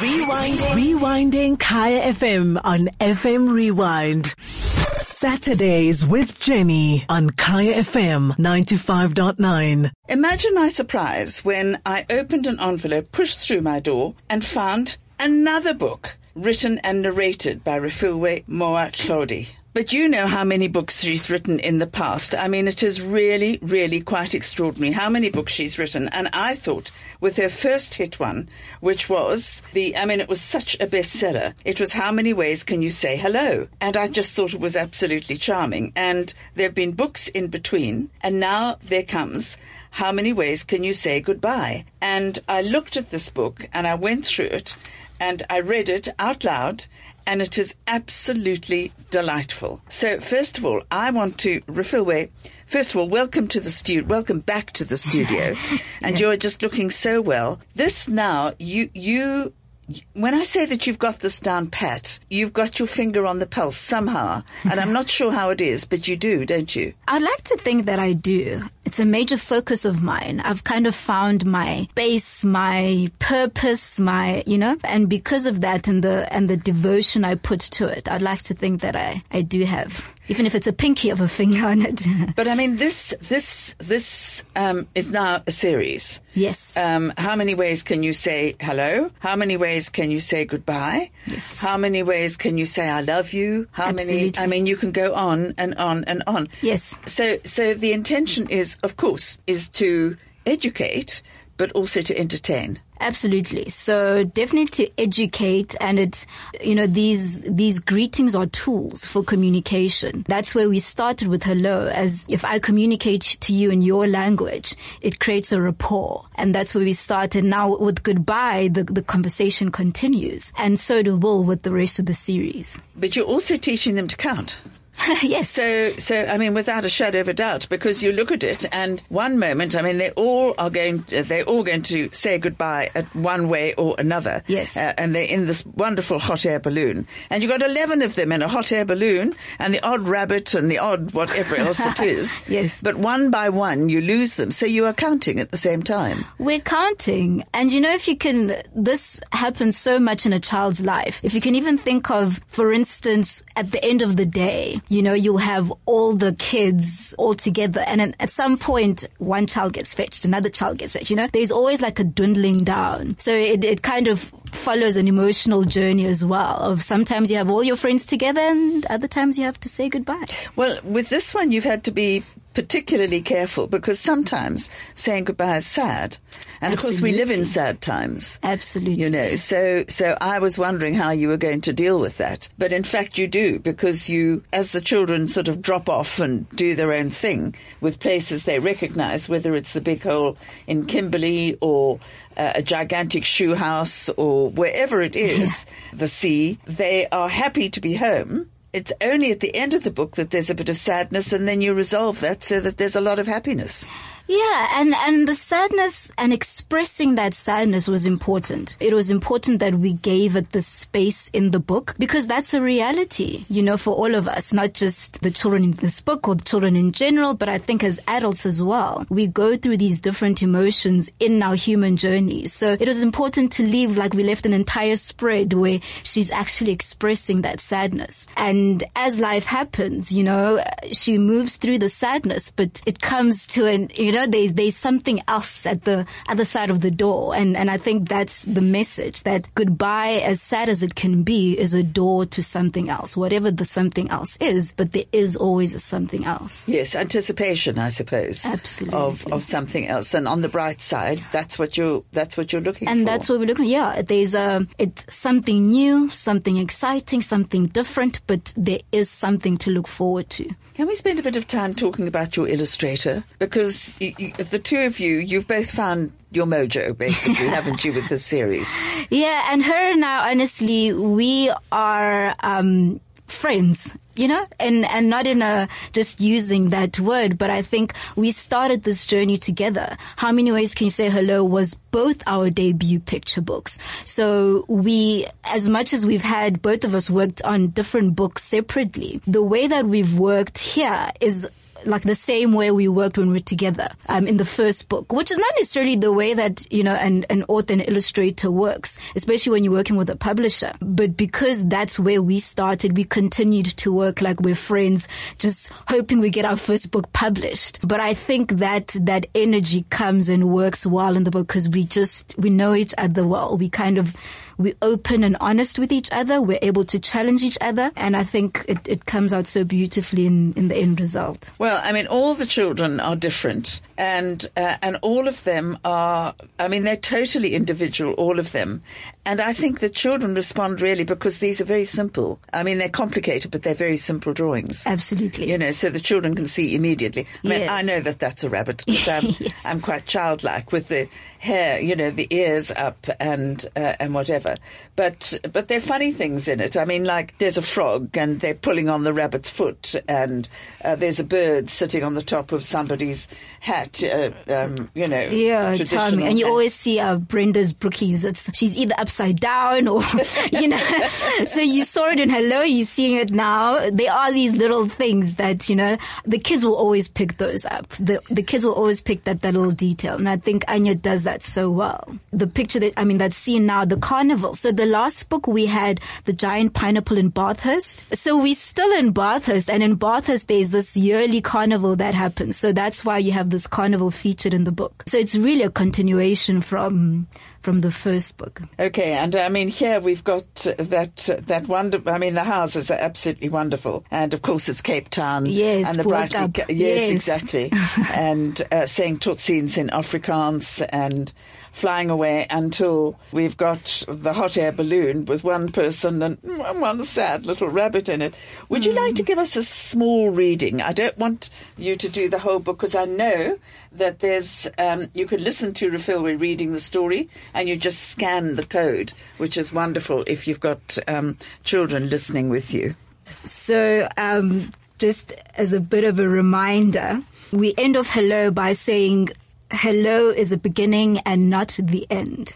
Rewinding Kaya FM on FM Rewind. Saturdays with Jenny on Kaya FM 95.9. Imagine my surprise when I opened an envelope, pushed through my door, and found another book written and narrated by Refilwe Moa-Tlhodi. But you know how many books she's written in the past. I mean, it is really, really quite extraordinary how many books she's written. And I thought with her first hit one, which was it was such a bestseller. It was How Many Ways Can You Say Hello? And I just thought it was absolutely charming. And there have been books in between. And now there comes How Many Ways Can You Say Goodbye? And I looked at this book and I went through it and I read it out loud. And it is absolutely delightful. So, first of all, I want to, Refilwe, first of all, welcome back to the studio. And you're just looking so well. This now, you, when I say that you've got this down pat, you've got your finger on the pulse somehow. And I'm not sure how it is, but you do, don't you? I'd like to think that I do. It's a major focus of mine. I've kind of found my base, my purpose, and because of that and the devotion I put to it, I'd like to think that I do have, even if it's a pinky of a finger on it. But I mean, this is now a series. Yes. How many ways can you say hello? How many ways can you say goodbye? Yes. How many ways can you say I love you? Absolutely. You can go on and on and on. Yes. So the intention is, of course, is to educate, but also to entertain. Absolutely. So definitely to educate, and these greetings are tools for communication. That's where we started with hello, as if I communicate to you in your language, it creates a rapport. And that's where we started. Now with goodbye, the conversation continues. And so do will with the rest of the series. But you're also teaching them to count. Yes. So, without a shadow of a doubt, because you look at it and one moment, they're all going to say goodbye at one way or another. Yes. And they're in this wonderful hot air balloon. And you've got 11 of them in a hot air balloon and the odd rabbit and the odd whatever else it is. Yes. But one by one, you lose them. So you are counting at the same time. We're counting. And this happens so much in a child's life. If you can even think of, for instance, at the end of the day, you'll have all the kids all together. And then at some point, one child gets fetched, another child gets fetched. There's always like a dwindling down. So it kind of follows an emotional journey as well, of sometimes you have all your friends together and other times you have to say goodbye. Well, with this one, you've had to be particularly careful because sometimes saying goodbye is sad. And Absolutely. Of course we live in sad times. Absolutely. So I was wondering how you were going to deal with that. But in fact you do, because as the children sort of drop off and do their own thing with places they recognize, whether it's the big hole in Kimberley or a gigantic shoe house or wherever it is, the sea, they are happy to be home. It's only at the end of the book that there's a bit of sadness, and then you resolve that so that there's a lot of happiness. Yeah, and the sadness and expressing that sadness was important. It was important that we gave it the space in the book, because that's a reality, for all of us, not just the children in this book or the children in general, but I think as adults as well. We go through these different emotions in our human journeys. So it was important to leave, like we left an entire spread where she's actually expressing that sadness. And as life happens, she moves through the sadness, but it comes to there's something else at the other side of the door. And I think that's the message, that goodbye, as sad as it can be, is a door to something else, whatever the something else is, but there is always a something else. Yes, anticipation, I suppose. Absolutely. Of something else. And on the bright side, that's what you're looking for. And that's what we're looking, it's something new, something exciting, something different, but there is something to look forward to. Can we spend a bit of time talking about your illustrator? Because the two of you've both found your mojo, basically, haven't you, with this series? Yeah, and her and I, honestly, we are friends, and not in a just using that word, but I think we started this journey together. How Many Ways Can You Say Hello was both our debut picture books. So we, as much as we've had, both of us worked on different books separately, the way that we've worked here is like the same way we worked when we were together, in the first book, which is not necessarily the way that, an author and illustrator works, especially when you're working with a publisher. But because that's where we started, we continued to work like we're friends, just hoping we get our first book published. But I think that energy comes and works well in the book because we know each other well. We're open and honest with each other. We're able to challenge each other. And I think it comes out so beautifully in the end result. Well, I mean, all the children are different and all of them are, I mean, they're totally individual, all of them. And I think the children respond really because these are very simple. I mean, they're complicated, but they're very simple drawings. Absolutely. So the children can see immediately. I mean, Yes. I know that that's a rabbit, but Yes. I'm quite childlike with the hair, the ears up and whatever. But there are funny things in it. I mean, like there's a frog and they're pulling on the rabbit's foot and there's a bird sitting on the top of somebody's hat, Yeah, traditional charming. And you hat. always see Brenda's brookies. She's either upside down or, So you saw it in Hello, you're seeing it now. There are these little things that, the kids will always pick those up. The kids will always pick that little detail. And I think Anya does that so well. The picture that scene now, the carnival. So the last book we had the giant pineapple in Bathurst. So we're still in Bathurst, and in Bathurst there's this yearly carnival that happens. So that's why you have this carnival featured in the book. So it's really a continuation from the first book. Okay, and I mean, here we've got that wonderful, I mean, the houses are absolutely wonderful. And of course it's Cape Town. Yes, and the Broad Up. Yes, Yes. exactly. And saying totsiens in Afrikaans and flying away until we've got the hot air balloon with one person and one sad little rabbit in it. Would you like to give us a small reading? I don't want you to do the whole book because I know that there's, you could listen to Refilwe reading the story and you just scan the code, which is wonderful if you've got children listening with you. So, just as a bit of a reminder, we end off Hello by saying, hello is a beginning and not the end.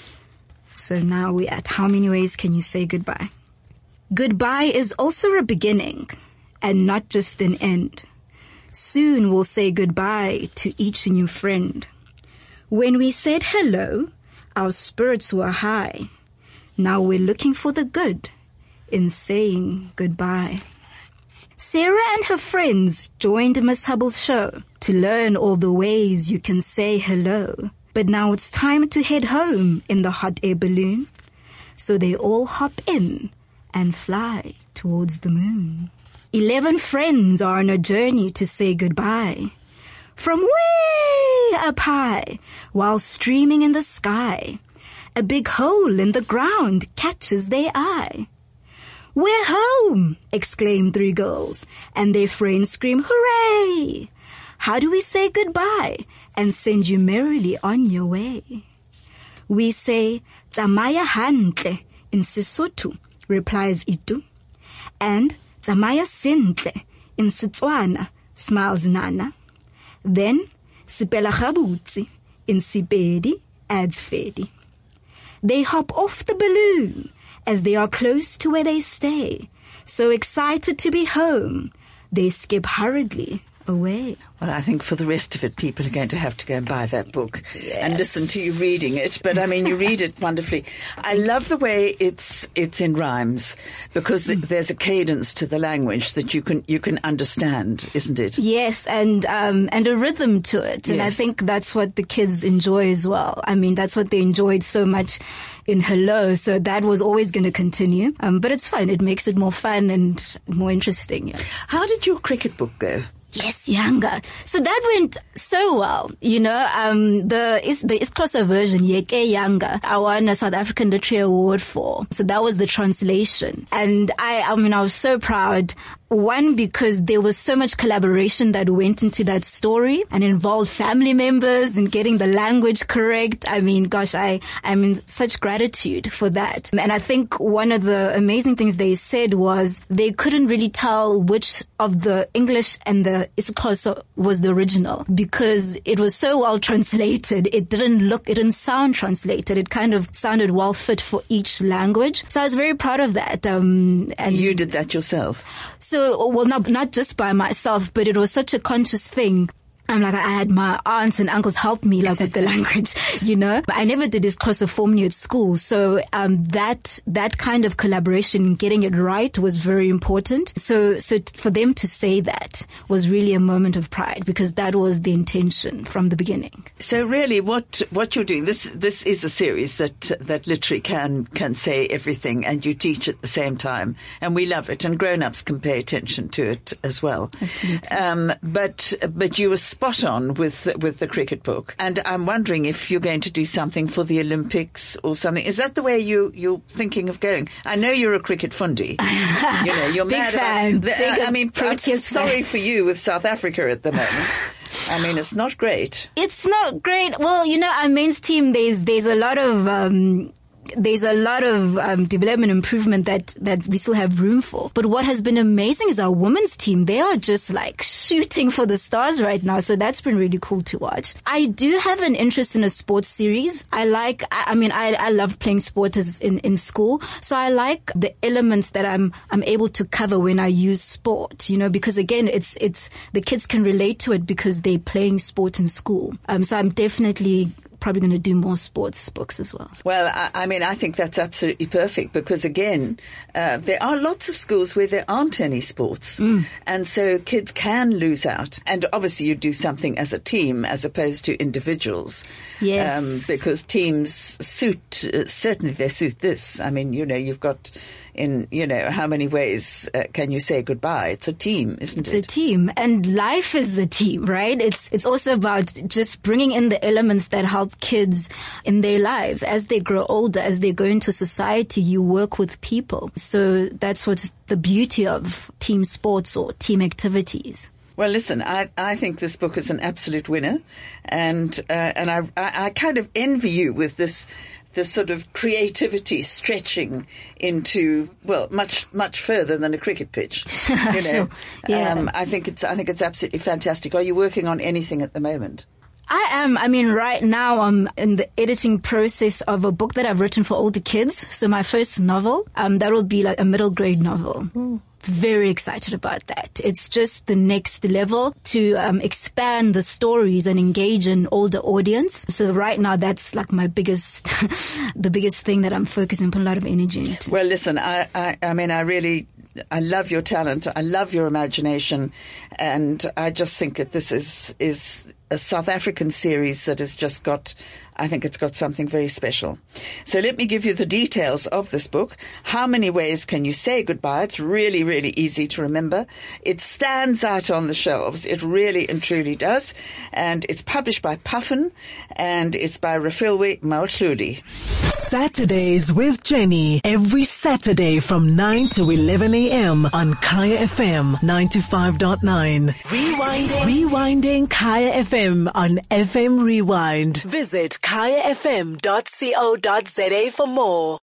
So now we're at how many ways can you say goodbye? Goodbye is also a beginning and not just an end. Soon we'll say goodbye to each new friend. When we said hello, our spirits were high. Now we're looking for the good in saying goodbye. Sarah and her friends joined Miss Hubble's show to learn all the ways you can say hello. But now it's time to head home in the hot air balloon. So they all hop in and fly towards the moon. 11 friends are on a journey to say goodbye. From way up high, while streaming in the sky, a big hole in the ground catches their eye. We're home, exclaim 3 girls, and their friends scream, hooray! How do we say goodbye and send you merrily on your way? We say, tsamaya hantle, in Sesotho, replies Itu, and tsamaya sentle, in Setswana, smiles Nana. Then, sipela gabotse, in Sepedi, adds Fedi. They hop off the balloon as they are close to where they stay. So excited to be home, they skip hurriedly away. Well, I think for the rest of it, people are going to have to go and buy that book and listen to you reading it. But I mean, you read it wonderfully. I love the way it's in rhymes because there's a cadence to the language that you can understand, isn't it? Yes, and a rhythm to it. And I Yes. think that's what the kids enjoy as well. I mean, that's what they enjoyed so much in Hello. So that was always going to continue. But it's fun. It makes it more fun and more interesting. Yeah. How did your cricket book go? Yes, Yanga. So that went so well. The Isxhosa version, Yeke Yanga, I won a South African Literary Award for. So that was the translation. And I was so proud. One, because there was so much collaboration that went into that story and involved family members in getting the language correct. I mean, gosh, I'm in such gratitude for that. And I think one of the amazing things they said was they couldn't really tell which of the English and the Isxhosa was the original because it was so well translated. It didn't sound translated. It kind of sounded well fit for each language. So I was very proud of that. And You did that yourself? So also, well, not just by myself, but it was such a conscious thing. I had my aunts and uncles help me with the language, I never did this course formally at school. So, that kind of collaboration, getting it right was very important. So for them to say that was really a moment of pride, because that was the intention from the beginning. So really what you're doing, this is a series that literally can say everything, and you teach at the same time. And we love it, and grown-ups can pay attention to it as well. Absolutely. But you were spot on with the cricket book, and I'm wondering if you're going to do something for the Olympics or something. Is that the way you're thinking of going? I know you're a cricket fundi. You're Big mad fan. about. I'm sorry for you with South Africa at the moment. It's not great. It's not great. Well, our men's team, there's a lot of development improvement that we still have room for. But what has been amazing is our women's team. They are just shooting for the stars right now. So that's been really cool to watch. I do have an interest in a sports series. I love playing sports in school. So I like the elements that I'm able to cover when I use sport, because again, it's the kids can relate to it because they're playing sport in school. So I'm definitely probably going to do more sports books as well. Well, I think that's absolutely perfect, because again, there are lots of schools where there aren't any sports. And so kids can lose out. And obviously you do something as a team as opposed to individuals. Yes. Because teams certainly they suit this. You've got how many ways can you say goodbye? It's a team, isn't it? It's a team, and life is a team, right? It's also about just bringing in the elements that help kids in their lives. As they grow older, as they go into society, you work with people. So that's what's the beauty of team sports or team activities. Well, listen, I think this book is an absolute winner, and I kind of envy you with this sort of creativity stretching into, well, much further than a cricket pitch. Sure. Yeah. I think it's absolutely fantastic. Are you working on anything at the moment? I am. Right now I'm in the editing process of a book that I've written for older kids. So my first novel, that will be a middle grade novel. Ooh. Very excited about that. It's just the next level to expand the stories and engage an older audience. So right now that's my biggest, the biggest thing that I'm focusing on, a lot of energy into. Well, listen, I love your talent. I love your imagination. And I just think that this is a South African series that has just got, I think it's got something very special. So let me give you the details of this book. How Many Ways Can You Say Goodbye? It's really, really easy to remember. It stands out on the shelves. It really and truly does. And it's published by Puffin, and it's by Refilwe Maotludi. Saturdays with Jenny, every Saturday from 9 to 11 a.m. on Kaya FM 95.9. Rewinding Kaya FM on FM Rewind. Visit kayafm.co.za for more.